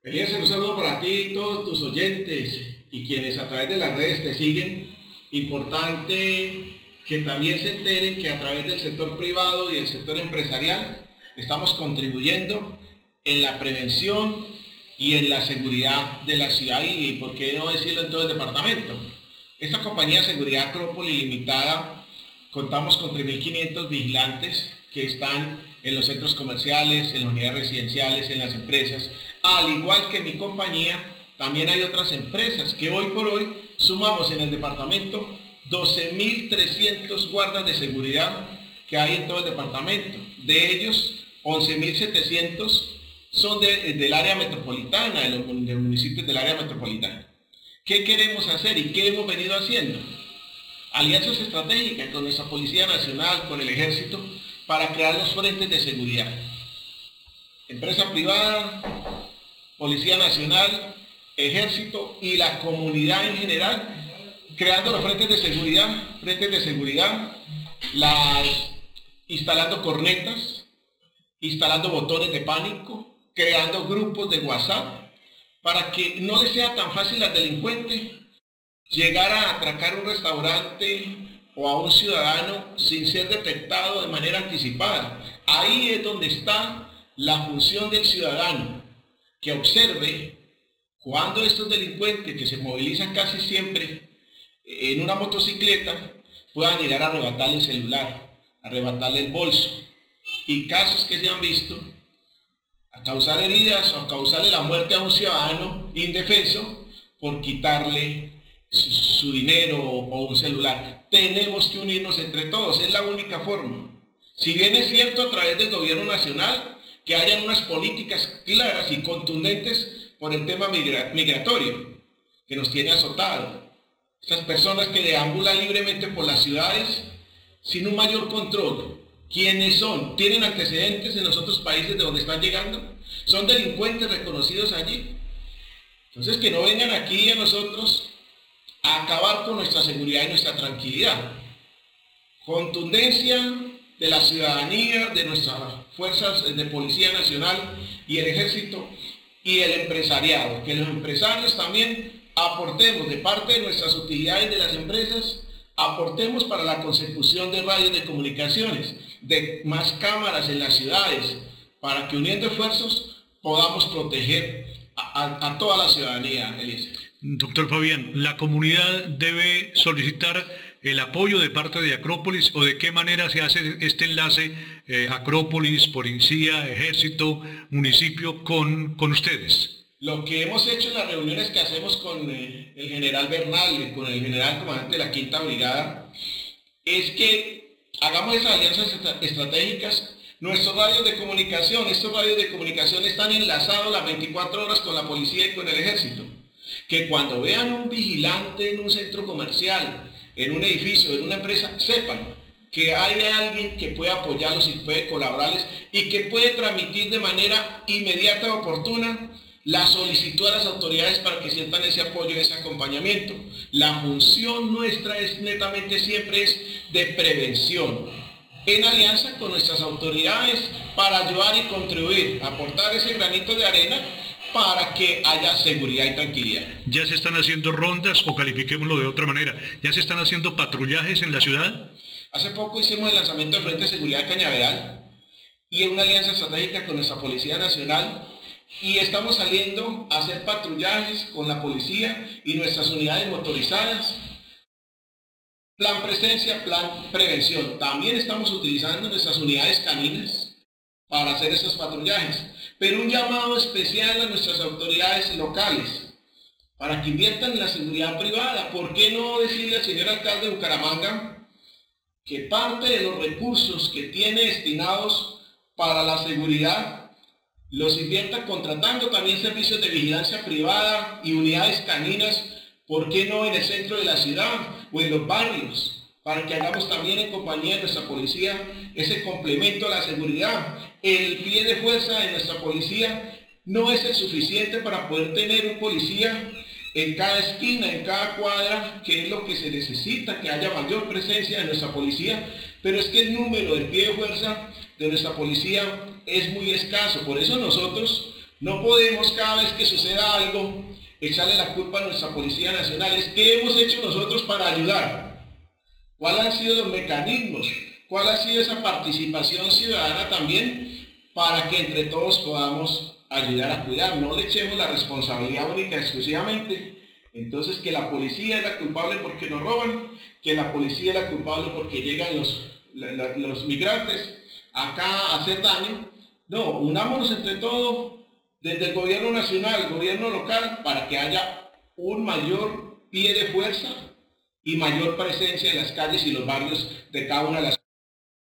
Eliezer, un saludo para ti y todos tus oyentes y quienes a través de las redes te siguen. Importante que también se enteren que a través del sector privado y del sector empresarial estamos contribuyendo en la prevención y en la seguridad de la ciudad y, por qué no decirlo, en todo el departamento. Esta compañía de seguridad Acrópolis Limitada contamos con 3.500 vigilantes que están en los centros comerciales, en las unidades residenciales, en las empresas. Al igual que mi compañía, también hay otras empresas que hoy por hoy sumamos en el departamento 12.300 guardas de seguridad que hay en todo el departamento. De ellos, 11.700 son del área metropolitana, de los municipios del área metropolitana. ¿Qué queremos hacer y qué hemos venido haciendo? Alianzas estratégicas con nuestra Policía Nacional, con el Ejército, para crear los frentes de seguridad. Empresa privada, Policía Nacional, Ejército y la comunidad en general, creando los frentes de seguridad, instalando cornetas, instalando botones de pánico, creando grupos de WhatsApp, para que no le sea tan fácil al delincuente llegar a atracar un restaurante o a un ciudadano sin ser detectado de manera anticipada. Ahí es donde está la función del ciudadano, que observe cuando estos delincuentes que se movilizan casi siempre en una motocicleta puedan llegar a arrebatarle el celular, arrebatarle el bolso. Y casos que se han visto, a causar heridas o a causarle la muerte a un ciudadano indefenso por quitarle su dinero o un celular. Tenemos que unirnos entre todos, es la única forma. Si bien es cierto a través del gobierno nacional que hayan unas políticas claras y contundentes por el tema migratorio que nos tiene azotado. Estas personas que deambulan libremente por las ciudades sin un mayor control. ¿Quiénes son? ¿Tienen antecedentes en los otros países de donde están llegando? ¿Son delincuentes reconocidos allí? Entonces que no vengan aquí a nosotros a acabar con nuestra seguridad y nuestra tranquilidad. Contundencia de la ciudadanía, de nuestras fuerzas de Policía Nacional y el Ejército y el empresariado. Que los empresarios también aportemos de parte de nuestras utilidades de las empresas, aportemos para la consecución de radios de comunicaciones, de más cámaras en las ciudades, para que uniendo esfuerzos podamos proteger a toda la ciudadanía, Eliezer. Doctor Fabián, ¿la comunidad debe solicitar el apoyo de parte de Acrópolis o de qué manera se hace este enlace Acrópolis, Policía, Ejército, municipio con ustedes? Lo que hemos hecho en las reuniones que hacemos con el general Bernal, con el general comandante de la Quinta Brigada, es que hagamos esas alianzas estratégicas. Estos radios de comunicación están enlazados las 24 horas con la policía y con el ejército. Que cuando vean un vigilante en un centro comercial, en un edificio, en una empresa, sepan que hay alguien que puede apoyarlos y puede colaborarles y que puede transmitir de manera inmediata y oportuna la solicitud a las autoridades para que sientan ese apoyo y ese acompañamiento. La función nuestra es netamente siempre de prevención, en alianza con nuestras autoridades para ayudar y contribuir, aportar ese granito de arena para que haya seguridad y tranquilidad. ¿Ya se están haciendo rondas o califiquémoslo de otra manera? ¿Ya se están haciendo patrullajes en la ciudad? Hace poco hicimos el lanzamiento del Frente de Seguridad de Cañaveral y en una alianza estratégica con nuestra Policía Nacional y estamos saliendo a hacer patrullajes con la policía y nuestras unidades motorizadas. Plan presencia, plan prevención. También estamos utilizando nuestras unidades caninas para hacer esos patrullajes. Pero un llamado especial a nuestras autoridades locales para que inviertan en la seguridad privada. ¿Por qué no decirle al señor alcalde de Bucaramanga que parte de los recursos que tiene destinados para la seguridad los invierta contratando también servicios de vigilancia privada y unidades caninas? ¿Por qué no en el centro de la ciudad o en los barrios? Para que hagamos también en compañía de nuestra policía ese complemento a la seguridad. El pie de fuerza de nuestra policía no es el suficiente para poder tener un policía en cada esquina, en cada cuadra, que es lo que se necesita, que haya mayor presencia de nuestra policía, pero es que el número del pie de fuerza de nuestra policía es muy escaso. Por eso nosotros No podemos cada vez que suceda algo echarle la culpa a nuestra Policía Nacional. ¿Qué hemos hecho nosotros para ayudar? ¿Cuáles han sido los mecanismos? ¿Cuál ha sido esa participación ciudadana también para que entre todos podamos ayudar a cuidar? No le echemos la responsabilidad única exclusivamente. Entonces, que la policía es la culpable porque nos roban, que la policía es la culpable porque llegan los migrantes acá a hacer daño. No, unámonos entre todos, desde el gobierno nacional, el gobierno local, para que haya un mayor pie de fuerza y mayor presencia en las calles y los barrios de cada una de las